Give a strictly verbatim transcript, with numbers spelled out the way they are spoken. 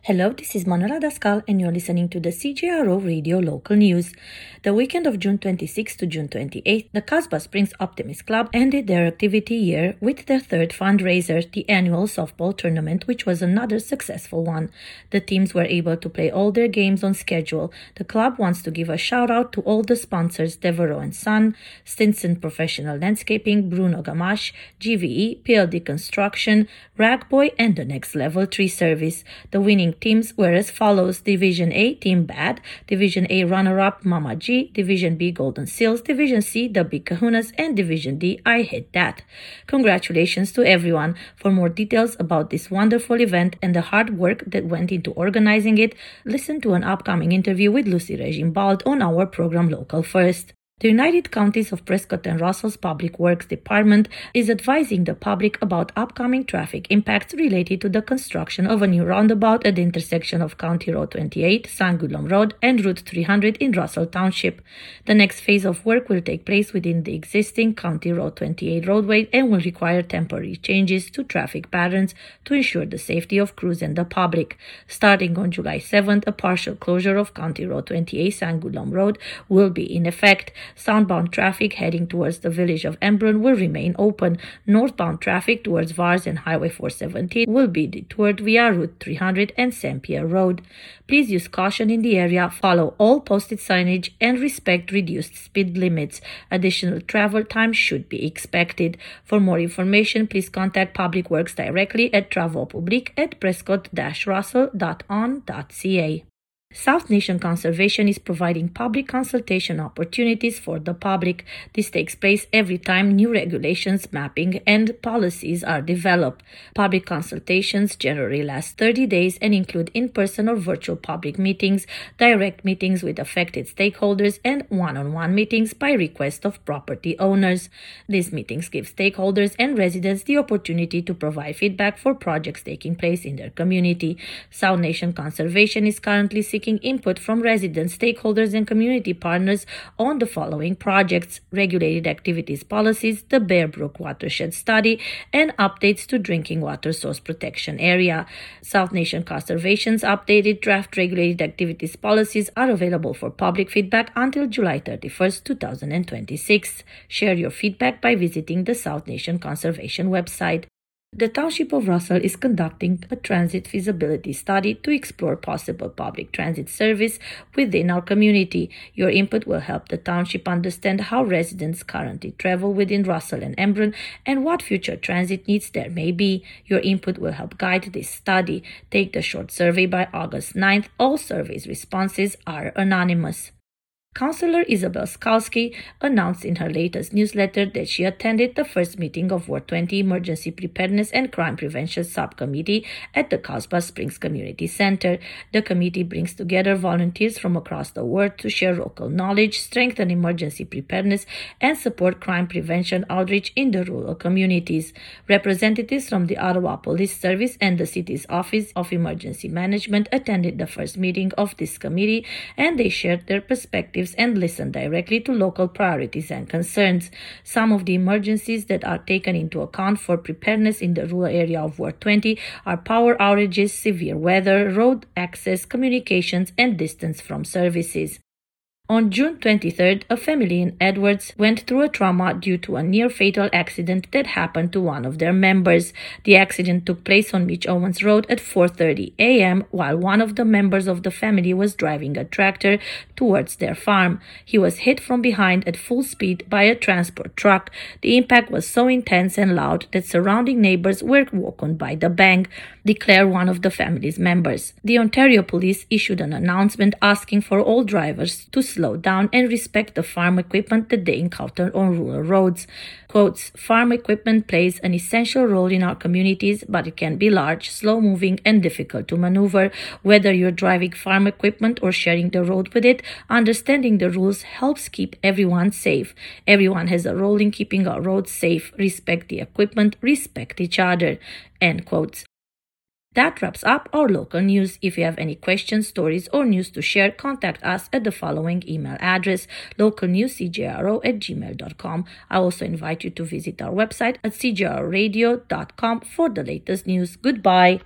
Hello, this is Manuela Dascal and you're listening to the C J R O Radio Local News. The weekend of June twenty-sixth to June twenty-eighth, the Casbah Springs Optimist Club ended their activity year with their third fundraiser, the annual softball tournament, which was another successful one. The teams were able to play all their games on schedule. The club wants to give a shout out to all the sponsors: Devereaux and Son, Stinson Professional Landscaping, Bruno Gamache, G V E, P L D Construction, Ragboy, and the Next Level Tree Service. The winning teams were as follows: Division A, Team Bad; Division A runner-up, Mama G; Division B, Golden Seals; Division C, The Big Kahunas; and Division D, I Hit That. Congratulations to everyone. For more details about this wonderful event and the hard work that went into organizing it, listen to an upcoming interview with Lucy Regine-Bald on our program Local First. The United Counties of Prescott and Russell's Public Works Department is advising the public about upcoming traffic impacts related to the construction of a new roundabout at the intersection of County Road twenty-eight, Saint-Guillaume Road, and Route three hundred in Russell Township. The next phase of work will take place within the existing County Road twenty-eight roadway and will require temporary changes to traffic patterns to ensure the safety of crews and the public. Starting on July seventh, a partial closure of County Road twenty-eight, Saint-Guillaume Road will be in effect. Southbound traffic heading towards the village of Embrun will remain open. Northbound traffic towards Vars and Highway four seventeen will be detoured via Route three hundred and Saint Pierre Road. Please use caution in the area, follow all posted signage, and respect reduced speed limits. Additional travel time should be expected. For more information, please contact Public Works directly at travaux publics at prescott dash russell dot on dot c a. South Nation Conservation is providing public consultation opportunities for the public. This takes place every time new regulations, mapping, and policies are developed. Public consultations generally last thirty days and include in-person or virtual public meetings, direct meetings with affected stakeholders, and one-on-one meetings by request of property owners. These meetings give stakeholders and residents the opportunity to provide feedback for projects taking place in their community. South Nation Conservation is currently seeking input from residents, stakeholders, and community partners on the following projects: regulated activities policies, the Bear Brook watershed study, and updates to drinking water source protection area. South Nation Conservation's updated draft regulated activities policies are available for public feedback until July thirty-first, two thousand twenty-six. Share your feedback by visiting the South Nation Conservation website. The Township of Russell is conducting a transit feasibility study to explore possible public transit service within our community. Your input will help the township understand how residents currently travel within Russell and Embrun and what future transit needs there may be. Your input will help guide this study. Take the short survey by August ninth. All surveys responses are anonymous. Councillor Isabel Skalski announced in her latest newsletter that she attended the first meeting of Ward twenty Emergency Preparedness and Crime Prevention Subcommittee at the Casbah Springs Community Center. The committee brings together volunteers from across the ward to share local knowledge, strengthen emergency preparedness, and support crime prevention outreach in the rural communities. Representatives from the Ottawa Police Service and the city's Office of Emergency Management attended the first meeting of this committee, and they shared their perspectives and listen directly to local priorities and concerns. Some of the emergencies that are taken into account for preparedness in the rural area of Ward twenty are power outages, severe weather, road access, communications, and distance from services. On June twenty-third, a family in Edwards went through a trauma due to a near-fatal accident that happened to one of their members. The accident took place on Mitch Owens Road at four thirty a m while one of the members of the family was driving a tractor towards their farm. He was hit from behind at full speed by a transport truck. The impact was so intense and loud that surrounding neighbors were woken by the bang, declared one of the family's members. The Ontario Police issued an announcement asking for all drivers to slow down and respect the farm equipment that they encounter on rural roads. Quotes, "Farm equipment plays an essential role in our communities, but it can be large, slow-moving, and difficult to maneuver. Whether you're driving farm equipment or sharing the road with it, understanding the rules helps keep everyone safe. Everyone has a role in keeping our roads safe. Respect the equipment, respect each other." End quotes. That wraps up our local news. If you have any questions, stories, or news to share, contact us at the following email address: localnewscjro at gmail dot com. I also invite you to visit our website at c j r radio dot com for the latest news. Goodbye.